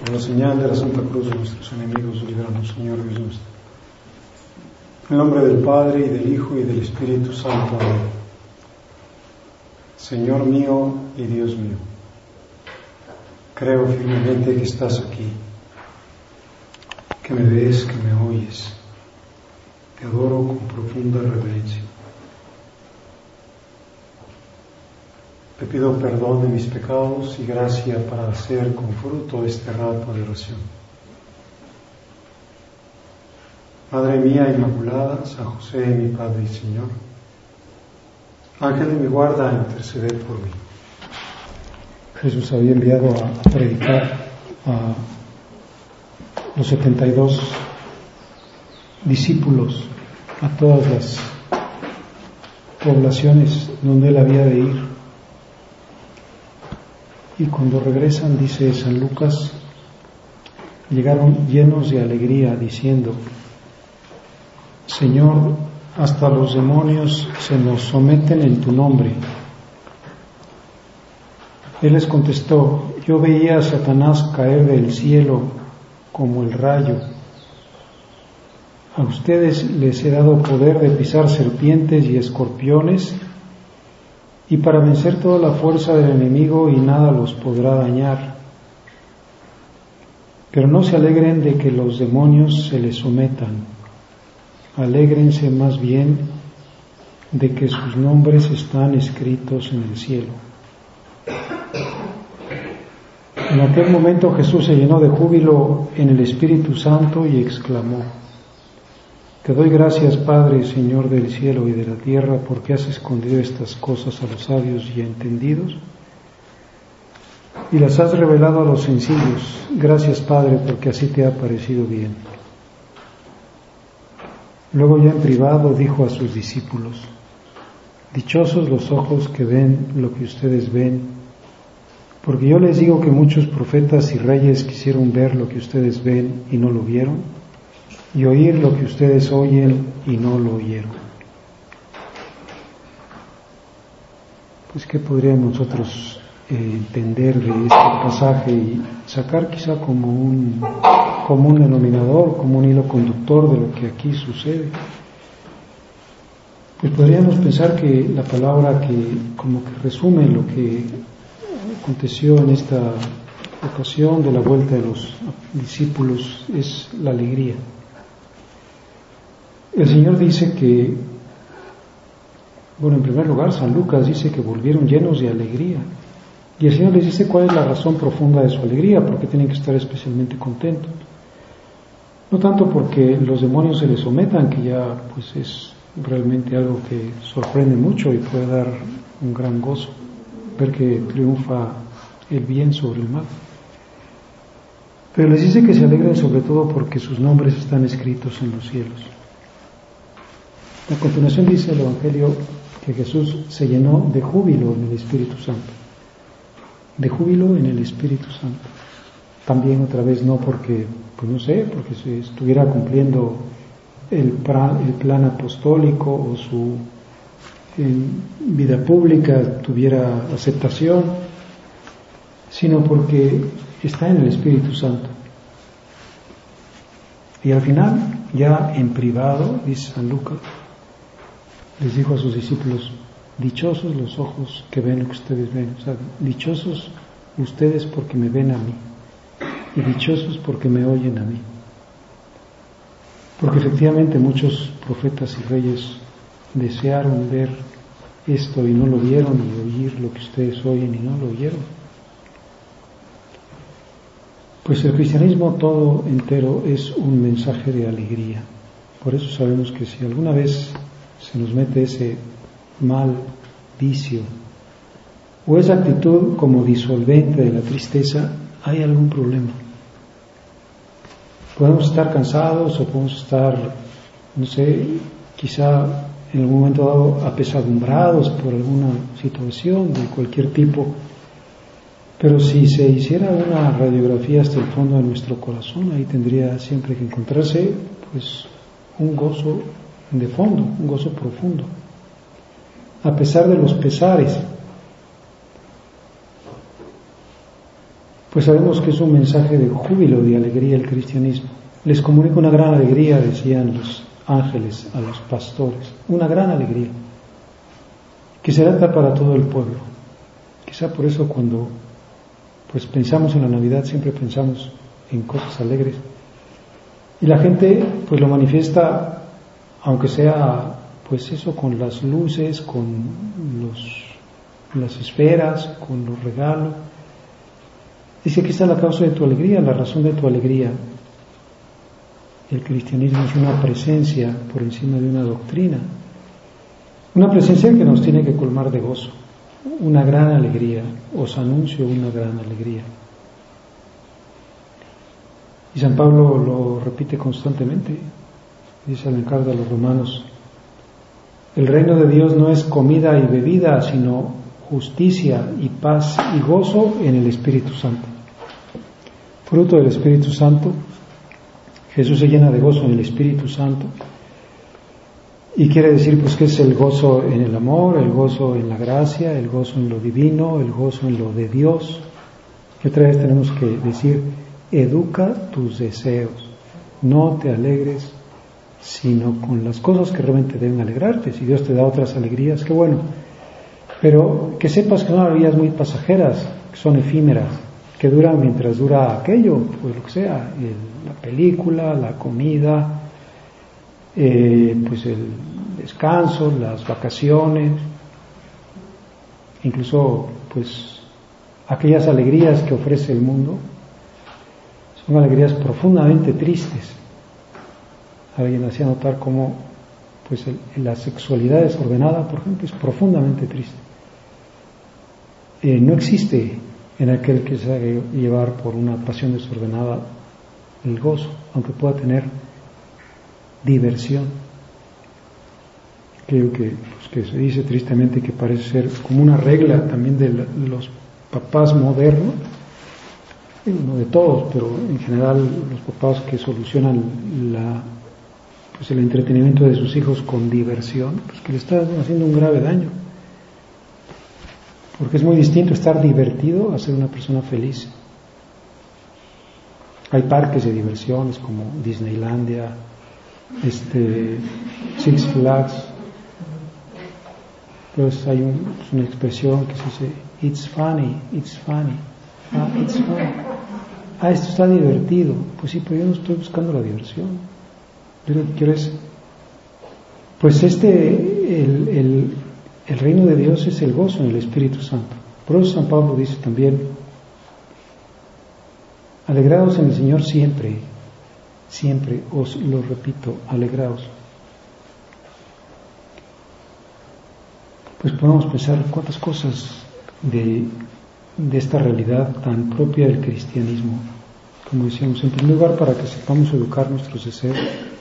Por la señal de la Santa Cruz de nuestros enemigos, líbranos, Señor Dios nuestro. En el nombre del Padre, y del Hijo, y del Espíritu Santo. Amén. Señor mío y Dios mío, creo firmemente que estás aquí, que me ves, que me oyes. Te adoro con profunda reverencia. Te pido perdón de mis pecados y gracia para hacer con fruto este rato de oración. Madre mía Inmaculada, San José, mi Padre y Señor, Ángel de mi guarda, interceded por mí. Jesús había enviado a predicar a los 72 discípulos a todas las poblaciones donde él había de ir. Y cuando regresan, dice San Lucas, llegaron llenos de alegría, diciendo: Señor, hasta los demonios se nos someten en tu nombre. Él les contestó: yo veía a Satanás caer del cielo como el rayo. A ustedes les he dado poder de pisar serpientes y escorpiones, y para vencer toda la fuerza del enemigo, y nada los podrá dañar. Pero no se alegren de que los demonios se les sometan. Alégrense más bien de que sus nombres están escritos en el cielo. En aquel momento Jesús se llenó de júbilo en el Espíritu Santo y exclamó: Te doy gracias, Padre, Señor del cielo y de la tierra, porque has escondido estas cosas a los sabios y entendidos y las has revelado a los sencillos. Gracias, Padre, porque así te ha parecido bien. Luego, ya en privado, dijo a sus discípulos: Dichosos los ojos que ven lo que ustedes ven, porque yo les digo que muchos profetas y reyes quisieron ver lo que ustedes ven y no lo vieron, y oír lo que ustedes oyen y no lo oyeron. Pues, ¿qué podríamos nosotros entender de este pasaje y sacar quizá como un denominador, como un hilo conductor de lo que aquí sucede? Pues podríamos pensar que la palabra que como que resume lo que aconteció en esta ocasión de la vuelta de los discípulos es la alegría. El Señor dice que, en primer lugar, San Lucas dice que volvieron llenos de alegría. Y el Señor les dice cuál es la razón profunda de su alegría, porque tienen que estar especialmente contentos. No tanto porque los demonios se les sometan, que ya pues es realmente algo que sorprende mucho y puede dar un gran gozo, ver que triunfa el bien sobre el mal. Pero les dice que se alegren sobre todo porque sus nombres están escritos en los cielos. A continuación dice el Evangelio que Jesús se llenó de júbilo en el Espíritu Santo. De júbilo en el Espíritu Santo. También otra vez no porque, porque se estuviera cumpliendo el plan apostólico o su vida pública tuviera aceptación, sino porque está en el Espíritu Santo. Y al final, ya en privado, dice San Lucas, les dijo a sus discípulos: dichosos los ojos que ven lo que ustedes ven. O sea, dichosos ustedes porque me ven a mí, y dichosos porque me oyen a mí. Porque efectivamente muchos profetas y reyes desearon ver esto y no lo vieron, y oír lo que ustedes oyen y no lo oyeron. Pues el cristianismo todo entero es un mensaje de alegría. Por eso sabemos que si alguna vez se nos mete ese mal vicio o esa actitud como disolvente de la tristeza, hay algún problema. Podemos estar cansados o podemos estar, quizá en algún momento dado apesadumbrados por alguna situación de cualquier tipo, pero si se hiciera una radiografía hasta el fondo de nuestro corazón, ahí tendría siempre que encontrarse pues un gozo de fondo, un gozo profundo, a pesar de los pesares. pues sabemos que es un mensaje de júbilo, de alegría el cristianismo. Les comunica una gran alegría, decían los ángeles a los pastores, una gran alegría, que será para todo el pueblo. Quizá por eso cuando pues pensamos en la Navidad siempre pensamos en cosas alegres. Y la gente pues lo manifiesta, aunque sea pues eso, con las luces, con las esferas, con los regalos. Dice, aquí está la causa de tu alegría, la razón de tu alegría. El cristianismo es una presencia por encima de una doctrina, una presencia que nos tiene que colmar de gozo, una gran alegría. Os anuncio una gran alegría. Y San Pablo lo repite constantemente, dice al encargo a los romanos: el reino de Dios no es comida y bebida, sino justicia y paz y gozo en el Espíritu Santo. Fruto del Espíritu Santo. Jesús se llena de gozo en el Espíritu Santo, y quiere decir pues que es el gozo en el amor, el gozo en la gracia, el gozo en lo divino, el gozo en lo de Dios. Y otra vez tenemos que decir: educa tus deseos, no te alegres sino con las cosas que realmente deben alegrarte. Si Dios te da otras alegrías, qué bueno, pero que sepas que son alegrías muy pasajeras, que son efímeras, que duran mientras dura aquello, pues lo que sea, la película, la comida, pues el descanso, las vacaciones, incluso pues aquellas alegrías que ofrece el mundo, son alegrías profundamente tristes. Alguien hacía notar cómo pues la sexualidad desordenada, por ejemplo, es profundamente triste. No existe en aquel que se haga llevar por una pasión desordenada el gozo, aunque pueda tener diversión. Creo que se dice tristemente que parece ser como una regla también de los papás modernos, no de todos, pero en general los papás que solucionan el entretenimiento de sus hijos con diversión, pues que le están haciendo un grave daño. Porque es muy distinto estar divertido a ser una persona feliz. Hay parques de diversiones como Disneylandia, Six Flags. Pues hay una expresión que se dice: it's funny, it's funny. It's funny. Esto está divertido. Pues sí, pero yo no estoy buscando la diversión. Yo lo que quiero es, pues el reino de Dios es el gozo en el Espíritu Santo. Por eso San Pablo dice también: alegraos en el Señor siempre, siempre, os lo repito, alegraos. Pues podemos pensar cuántas cosas de esta realidad tan propia del cristianismo. Como decíamos, en primer lugar, para que sepamos educar nuestros deseos.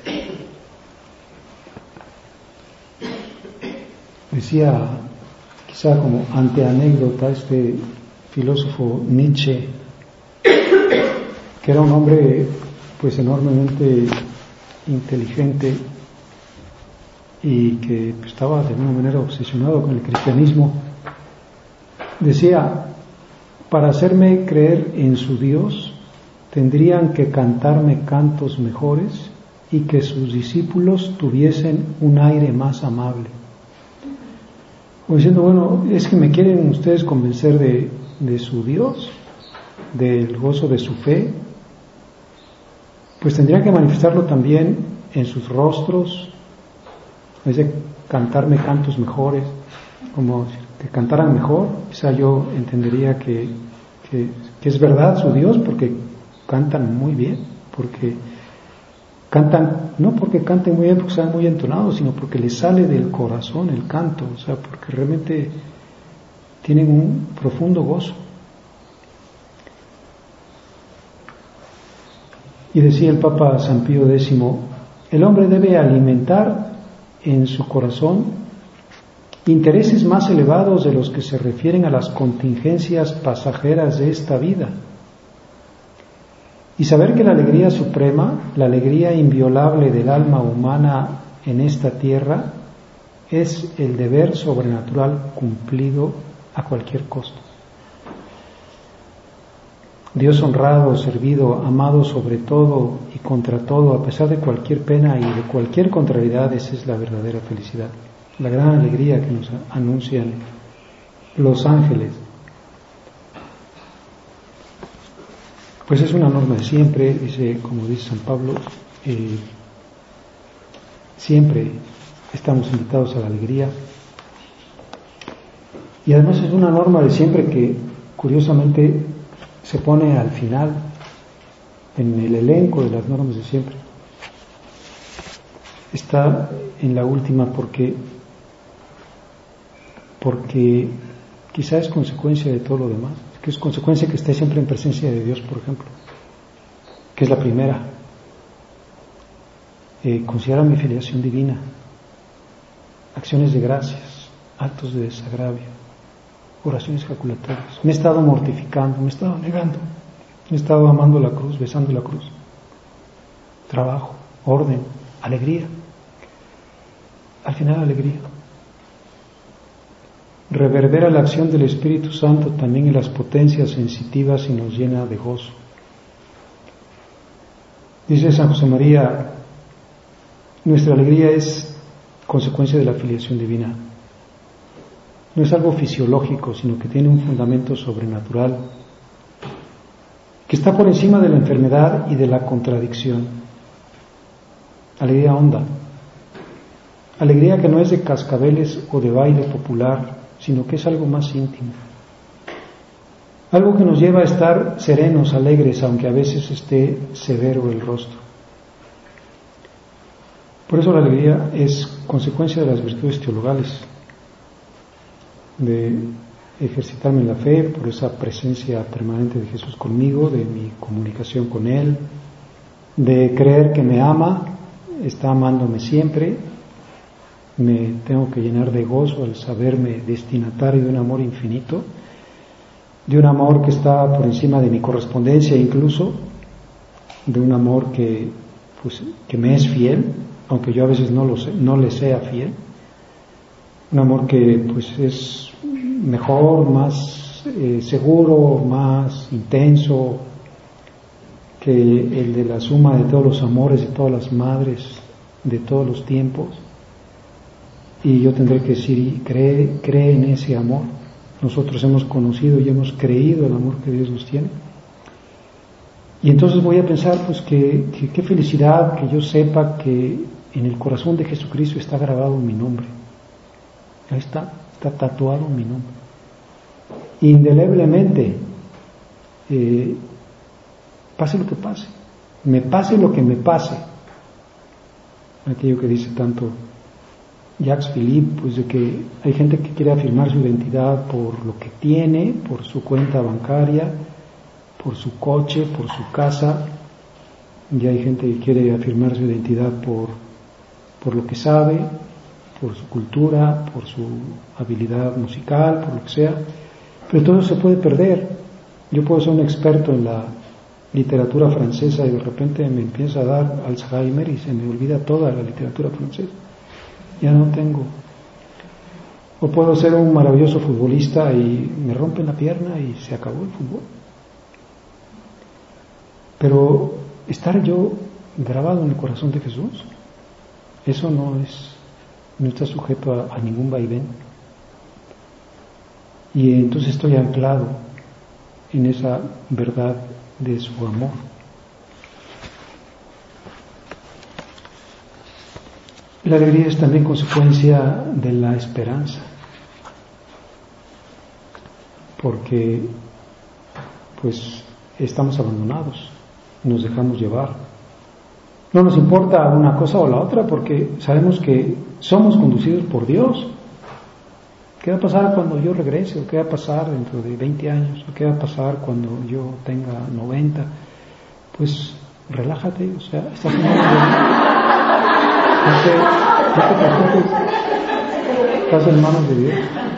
Decía, quizá como anteanécdota, este filósofo Nietzsche, que era un hombre pues enormemente inteligente y que pues, estaba de alguna manera obsesionado con el cristianismo. Decía: para hacerme creer en su Dios tendrían que cantarme cantos mejores y que sus discípulos tuviesen un aire más amable. O diciendo, bueno, es que me quieren ustedes convencer de su Dios, del gozo de su fe, pues tendrían que manifestarlo también en sus rostros, en vez de cantarme cantos mejores, como que cantaran mejor. Quizá yo entendería que es verdad su Dios, porque cantan muy bien, porque cantan, no porque canten muy bien porque sean muy entonados, sino porque les sale del corazón el canto, o sea, porque realmente tienen un profundo gozo. Y decía el Papa San Pío X: el hombre debe alimentar en su corazón intereses más elevados de los que se refieren a las contingencias pasajeras de esta vida, y saber que la alegría suprema, la alegría inviolable del alma humana en esta tierra, es el deber sobrenatural cumplido a cualquier costo. Dios honrado, servido, amado sobre todo y contra todo, a pesar de cualquier pena y de cualquier contrariedad, esa es la verdadera felicidad, la gran alegría que nos anuncian los ángeles. Pues es una norma de siempre, dice, como dice San Pablo, siempre estamos invitados a la alegría. Y además es una norma de siempre que, curiosamente, se pone al final, en el elenco de las normas de siempre. Está en la última porque quizá es consecuencia de todo lo demás, que es consecuencia que esté siempre en presencia de Dios, por ejemplo, que es la primera. Considera mi filiación divina, acciones de gracias, actos de desagravio, oraciones jaculatorias. Me he estado mortificando, me he estado negando, me he estado amando la cruz, besando la cruz. Trabajo, orden, alegría. Al final, alegría. Reverbera la acción del Espíritu Santo también en las potencias sensitivas y nos llena de gozo. Dice San José María, nuestra alegría es consecuencia de la filiación divina. No es algo fisiológico, sino que tiene un fundamento sobrenatural, que está por encima de la enfermedad y de la contradicción. Alegría honda. Alegría que no es de cascabeles o de baile popular, sino que es algo más íntimo. Algo que nos lleva a estar serenos, alegres, aunque a veces esté severo el rostro. Por eso la alegría es consecuencia de las virtudes teologales, de ejercitarme en la fe, por esa presencia permanente de Jesús conmigo, de mi comunicación con Él, de creer que me ama, está amándome siempre. Me tengo que llenar de gozo al saberme destinatario de un amor infinito, de un amor que está por encima de mi correspondencia incluso, de un amor que me es fiel, aunque yo a veces no le sea fiel, un amor que pues es mejor, más seguro, más intenso que el de la suma de todos los amores de todas las madres de todos los tiempos. Y yo tendré que decir, cree en ese amor. Nosotros hemos conocido y hemos creído el amor que Dios nos tiene. Y entonces voy a pensar, pues, que qué felicidad que yo sepa que en el corazón de Jesucristo está grabado mi nombre. Ahí está tatuado mi nombre. Indeleblemente, pase lo que pase, me pase lo que me pase. Aquello que dice tanto Jacques Philippe, pues de que hay gente que quiere afirmar su identidad por lo que tiene, por su cuenta bancaria, por su coche, por su casa, y hay gente que quiere afirmar su identidad por lo que sabe, por su cultura, por su habilidad musical, por lo que sea, pero todo se puede perder. Yo puedo ser un experto en la literatura francesa y de repente me empieza a dar Alzheimer y se me olvida toda la literatura francesa. Ya no tengo. O puedo ser un maravilloso futbolista y me rompen la pierna y se acabó el fútbol. Pero estar yo grabado en el corazón de Jesús, eso no está sujeto a ningún vaivén. Y entonces estoy anclado en esa verdad de su amor. La alegría es también consecuencia de la esperanza, porque pues estamos abandonados, nos dejamos llevar. No nos importa una cosa o la otra porque sabemos que somos conducidos por Dios. ¿Qué va a pasar cuando yo regrese? ¿O qué va a pasar dentro de 20 años? ¿O qué va a pasar cuando yo tenga 90? Pues relájate, o sea, estás en manos de Dios. No te preocupes, estás en manos de Dios.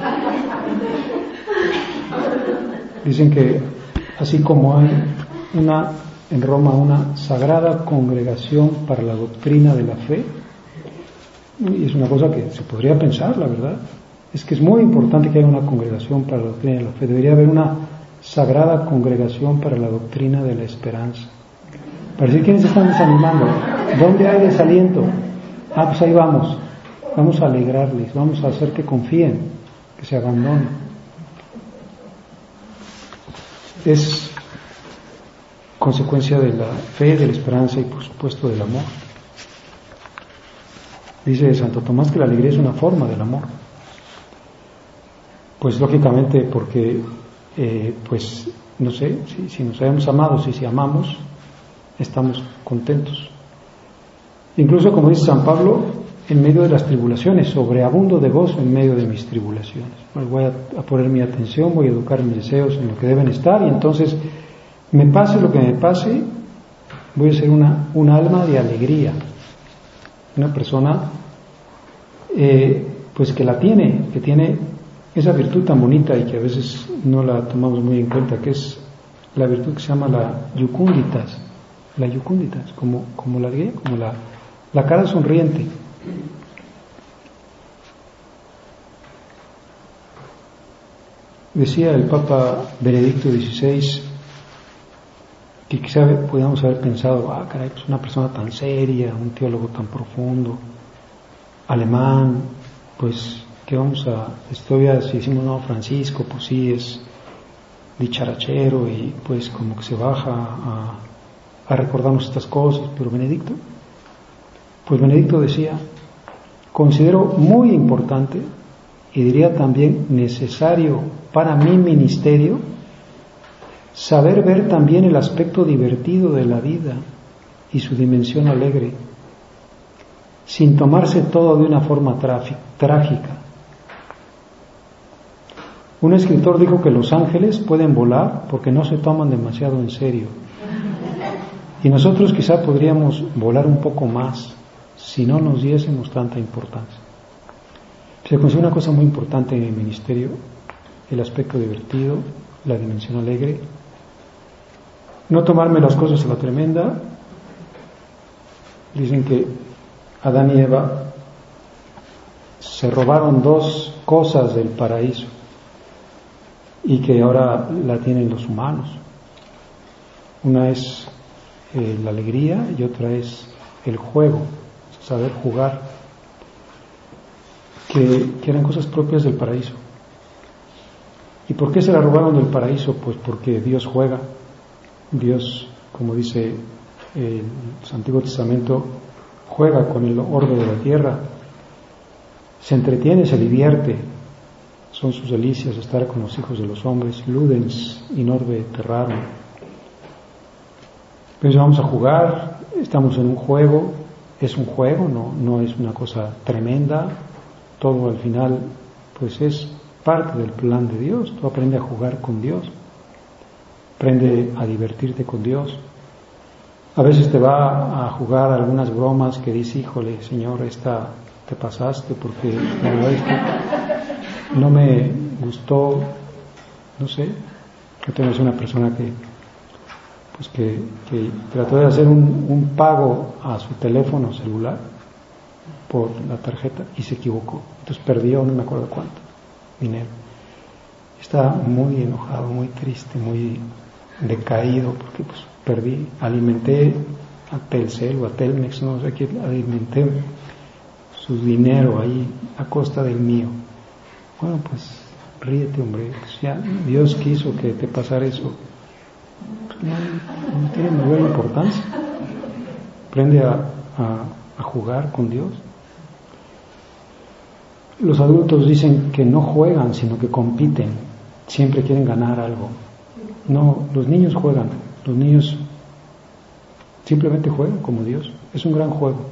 Dicen que así como hay en Roma una sagrada congregación para la doctrina de la fe, y es una cosa que se podría pensar, la verdad, es que es muy importante que haya una congregación para la doctrina de la fe. Debería haber una Sagrada Congregación para la Doctrina de la Esperanza. Para decir, ¿quiénes están desanimando? ¿Dónde hay desaliento? Pues ahí vamos. Vamos a alegrarles, vamos a hacer que confíen, que se abandonen. Es consecuencia de la fe, de la esperanza y por supuesto del amor. Dice Santo Tomás que la alegría es una forma del amor. Pues lógicamente porque, pues no sé, si nos hayamos amado, si amamos, estamos contentos. Incluso como dice San Pablo, en medio de las tribulaciones, sobreabundo de gozo en medio de mis tribulaciones. Pues voy a poner mi atención, voy a educar mis deseos en lo que deben estar y entonces, me pase lo que me pase, voy a ser un alma de alegría. Una persona pues que tiene esa virtud tan bonita y que a veces no la tomamos muy en cuenta, que es la virtud que se llama la yucunditas, como la alegría, como la cara sonriente. Decía el Papa Benedicto XVI que quizá podamos haber pensado, caray, pues una persona tan seria, un teólogo tan profundo, alemán, pues que si decimos no, Francisco, pues sí es dicharachero y pues como que se baja a recordarnos estas cosas, pero Benedicto decía, considero muy importante y diría también necesario para mi ministerio saber ver también el aspecto divertido de la vida y su dimensión alegre, sin tomarse todo de una forma trágica. Un escritor dijo que los ángeles pueden volar porque no se toman demasiado en serio. Y nosotros quizá podríamos volar un poco más si no nos diésemos tanta importancia. Se considera una cosa muy importante en el ministerio, el aspecto divertido, la dimensión alegre. No tomarme las cosas a la tremenda. Dicen que Adán y Eva se robaron 2 cosas del paraíso y que ahora la tienen los humanos. Una es la alegría y otra es el juego, saber jugar, que eran cosas propias del paraíso. ¿Y por qué se la robaron del paraíso? Pues porque Dios juega. Dios, como dice el Antiguo Testamento, juega con el orbe de la tierra, se entretiene, se divierte, son sus delicias estar con los hijos de los hombres, ludens in orbe terrarum. Entonces vamos a jugar, estamos en un juego, es un juego, no es una cosa tremenda, todo al final pues es parte del plan de Dios. Tú aprendes a jugar con Dios, aprende a divertirte con Dios. A veces te va a jugar algunas bromas que dice, híjole, Señor, esta te pasaste porque la verdad es que no me gustó, no sé. Yo tengo una persona que trató de hacer un pago a su teléfono celular por la tarjeta y se equivocó. Entonces perdió no me acuerdo cuánto dinero. Estaba muy enojado, muy triste, muy decaído porque pues perdí, alimenté a Telcel o a Telmex, no sé quién, alimenté su dinero ahí a costa del mío. Bueno, pues ríete, hombre, pues ya Dios quiso que te pasara eso. No tiene mayor importancia. Aprende a jugar con Dios. Los adultos dicen que no juegan, sino que compiten. Siempre quieren ganar algo. No, los niños juegan. Los niños simplemente juegan como Dios. Es un gran juego.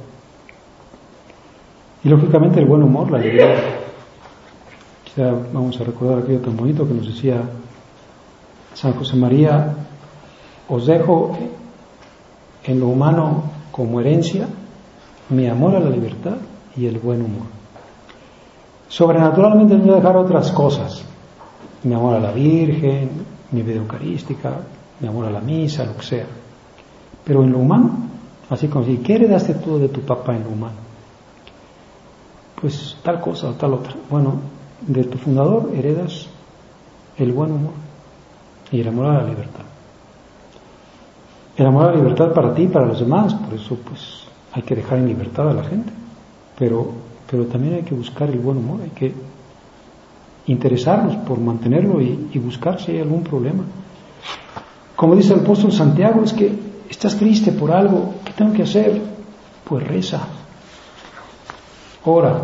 Y lógicamente el buen humor, la alegría. Quizá vamos a recordar aquello tan bonito que nos decía San José María: os dejo en lo humano como herencia mi amor a la libertad y el buen humor. Sobrenaturalmente les voy a dejar otras cosas: mi amor a la Virgen, mi vida eucarística, mi amor a la misa, lo que sea. Pero en lo humano, así como si, ¿qué heredaste tú de tu papá en lo humano? Pues tal cosa o tal otra. Bueno, de tu fundador heredas el buen humor. y el amor a la libertad. El amor a la libertad para ti y para los demás, por eso pues hay que dejar en libertad a la gente, pero también hay que buscar el buen humor, hay que interesarnos por mantenerlo y buscar si hay algún problema. Como dice el apóstol Santiago, es que estás triste por algo, ¿qué tengo que hacer? Pues reza, ora,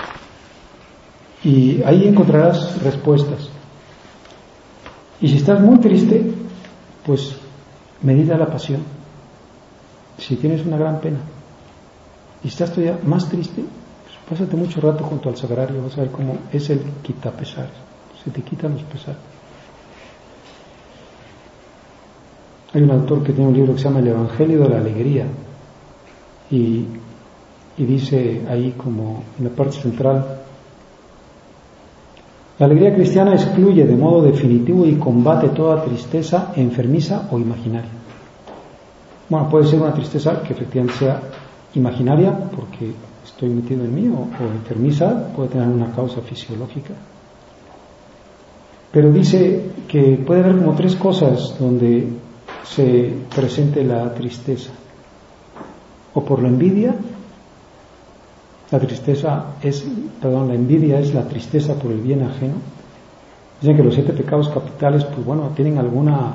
y ahí encontrarás respuestas. Y si estás muy triste, pues medita la pasión. Si tienes una gran pena y estás todavía más triste, pues pásate mucho rato junto al sagrario, vas a ver cómo es el quitapesares, se te quitan los pesares. Hay un autor que tiene un libro que se llama El Evangelio de la Alegría y dice ahí como en la parte central: la alegría cristiana excluye de modo definitivo y combate toda tristeza enfermiza o imaginaria. Bueno, puede ser una tristeza que efectivamente sea imaginaria porque estoy metido en mí, o enfermiza, puede tener una causa fisiológica. Pero dice que puede haber como tres cosas donde se presente la tristeza: o por la envidia. La envidia es la tristeza por el bien ajeno. Dicen que los 7 pecados capitales, pues bueno, tienen alguna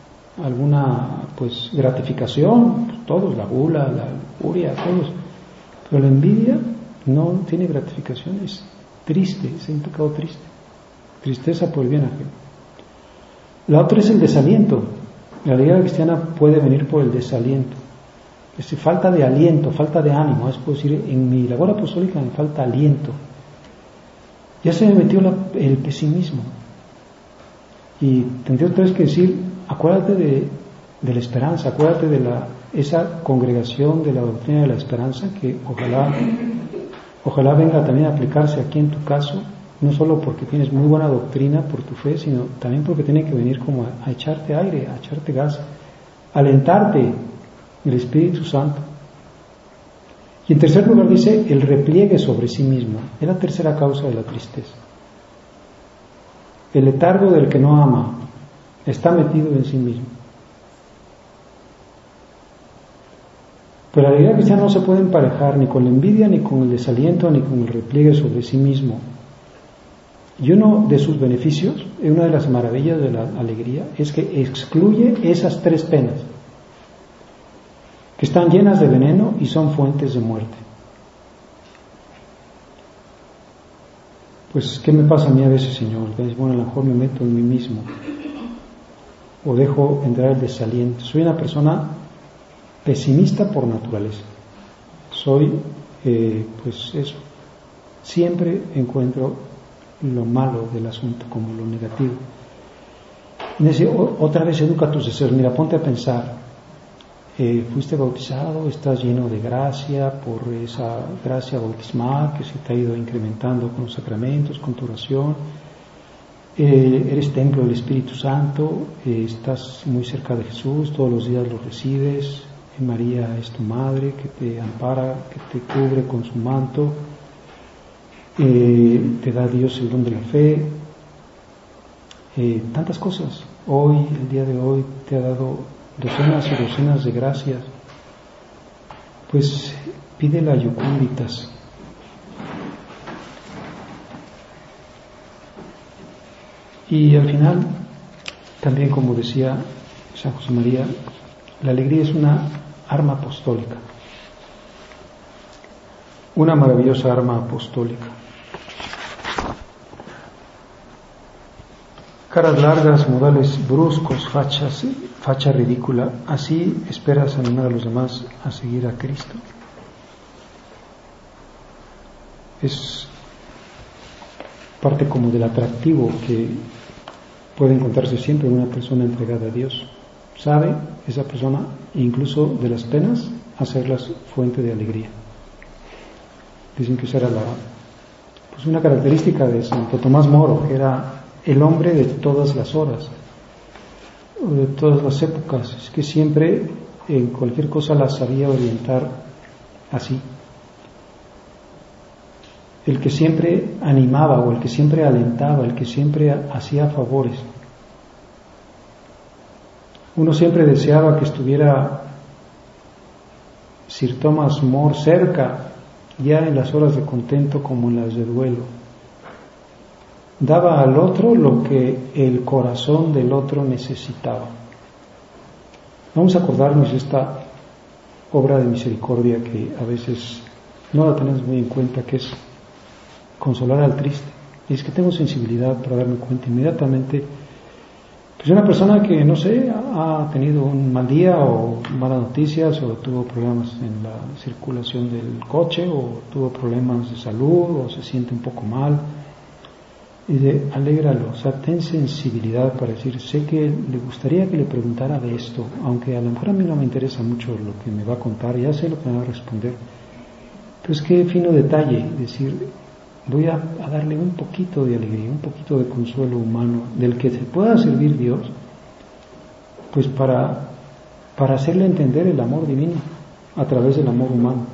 pues gratificación, pues todos, la gula, la lujuria, todos. Pero la envidia no tiene gratificación, es triste, es un pecado triste. Tristeza por el bien ajeno. La otra es el desaliento. La alegría cristiana puede venir por el desaliento. Es decir, falta de aliento, falta de ánimo. Es decir, en mi labor apostólica me falta aliento. Ya se me metió el pesimismo. Y tendría otra vez que decir, acuérdate de la esperanza, acuérdate de esa congregación de la doctrina de la esperanza que ojalá venga también a aplicarse aquí en tu caso, no solo porque tienes muy buena doctrina por tu fe, sino también porque tiene que venir como a echarte aire, a echarte gas, a alentarte el Espíritu Santo. Y en tercer lugar dice el repliegue sobre sí mismo. Es la tercera causa de la tristeza. El letargo del que no ama, está metido en sí mismo. Pero la alegría cristiana no se puede emparejar ni con la envidia, ni con el desaliento, ni con el repliegue sobre sí mismo. Y uno de sus beneficios, una de las maravillas de la alegría, es que excluye esas 3 penas que están llenas de veneno y son fuentes de muerte. Pues, ¿qué me pasa a mí a veces, Señor? Bueno, a lo mejor me meto en mí mismo o dejo entrar el desaliento. Soy una persona pesimista por naturaleza. Soy, pues eso, siempre encuentro lo malo del asunto como lo negativo. Y dice, otra vez educa tus deseos. Mira, ponte a pensar. Fuiste bautizado, estás lleno de gracia por esa gracia bautismal que se te ha ido incrementando con los sacramentos, con tu oración. Eres templo del Espíritu Santo, estás muy cerca de Jesús, todos los días lo recibes. María es tu madre que te ampara, que te cubre con su manto. Te da Dios el don de la fe. Tantas cosas. Hoy, el día de hoy, te ha dado docenas y docenas de gracias. Pues pídela Yucunditas. Y al final, también como decía San José María, la alegría es una arma apostólica, una maravillosa arma apostólica. Caras largas, modales bruscos, facha ridícula, ¿así esperas animar a los demás a seguir a Cristo? Es parte como del atractivo que puede encontrarse siempre en una persona entregada a Dios. Sabe esa persona, incluso de las penas, hacerlas fuente de alegría. Dicen que esa era pues una característica de Santo Tomás Moro, que era el hombre de todas las horas, o de todas las épocas. Es que siempre en cualquier cosa la sabía orientar así. El que siempre animaba, o el que siempre alentaba, el que siempre hacía favores. Uno siempre deseaba que estuviera Sir Thomas More cerca, ya en las horas de contento como en las de duelo. Daba al otro lo que el corazón del otro necesitaba. Vamos a acordarnos de esta obra de misericordia que a veces no la tenemos muy en cuenta, que es consolar al triste. Y es que tengo sensibilidad para darme cuenta inmediatamente. Pues una persona que, no sé, ha tenido un mal día o malas noticias, o tuvo problemas en la circulación del coche, o tuvo problemas de salud, o se siente un poco mal. Y alégralo, o sea, ten sensibilidad para decir, sé que le gustaría que le preguntara de esto, aunque a lo mejor a mí no me interesa mucho lo que me va a contar, ya sé lo que me va a responder. Pero es que fino detalle, decir, voy a darle un poquito de alegría, un poquito de consuelo humano, del que se pueda servir Dios, pues para hacerle entender el amor divino a través del amor humano.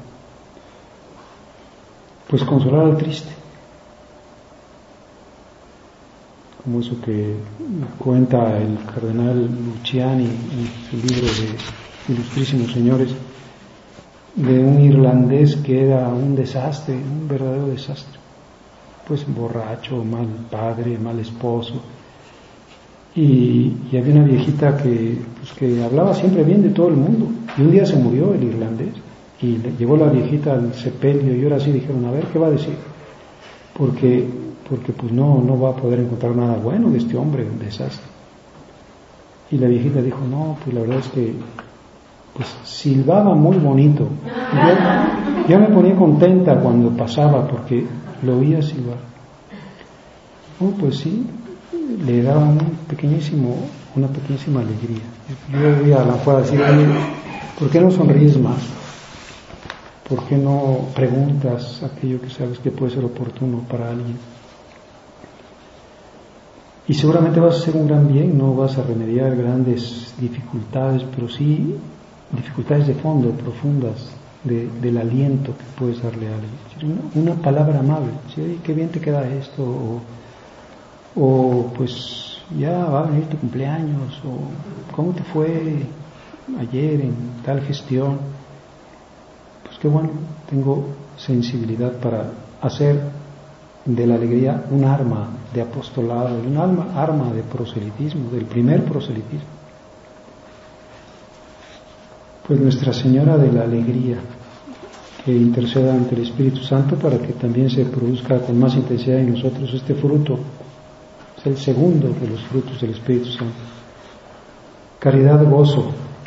Pues consolar al triste. Como eso que cuenta el cardenal Luciani en su libro de Ilustrísimos Señores, de un irlandés que era un desastre, un verdadero desastre, pues borracho, mal padre, mal esposo, y había una viejita que hablaba siempre bien de todo el mundo, y un día se murió el irlandés, y llegó la viejita al sepelio, y ahora sí dijeron, a ver, ¿qué va a decir? Porque pues no va a poder encontrar nada bueno de este hombre, un desastre. Y la viejita dijo, no, pues la verdad es que pues silbaba muy bonito. Yo me ponía contenta cuando pasaba porque lo oía silbar. Oh, pues sí, le daba una pequeñísima alegría. Yo voy a la mejor decir, ¿por qué no sonríes más? ¿Por qué no preguntas aquello que sabes que puede ser oportuno para alguien? Y seguramente vas a hacer un gran bien, no vas a remediar grandes dificultades, pero sí dificultades de fondo, profundas, del aliento que puedes darle a alguien. Una palabra amable, ¿sí? Qué bien te queda esto, o pues ya va a venir tu cumpleaños, o cómo te fue ayer en tal gestión. Pues qué bueno, tengo sensibilidad para hacer de la alegría un arma de apostolado, un arma de proselitismo, del primer proselitismo. Pues Nuestra Señora de la Alegría, que interceda ante el Espíritu Santo para que también se produzca con más intensidad en nosotros este fruto, es el segundo de los frutos del Espíritu Santo. Caridad, gozo.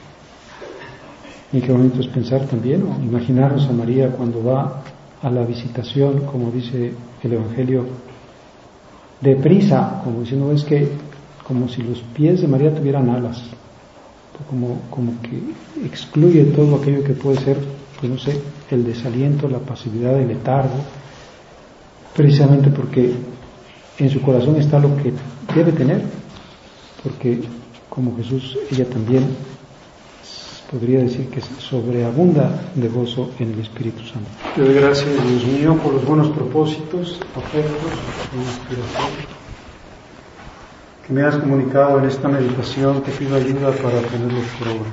Y qué bonito es pensar también, o imaginarnos a María cuando va a la visitación, como dice el Evangelio, deprisa, como diciendo, es que como si los pies de María tuvieran alas, como que excluye todo aquello que puede ser, pues no sé, el desaliento, la pasividad, el letargo, precisamente porque en su corazón está lo que debe tener, porque como Jesús, ella también podría decir que sobreabunda de gozo en el Espíritu Santo. Te doy gracias, Dios mío, por los buenos propósitos, afectos e inspiración que me has comunicado en esta meditación. Te pido ayuda para ponerlos por obra.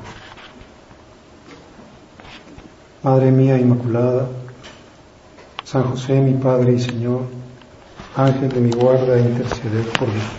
Madre mía Inmaculada, San José, mi Padre y Señor, Ángel de mi guarda, interceded por mí.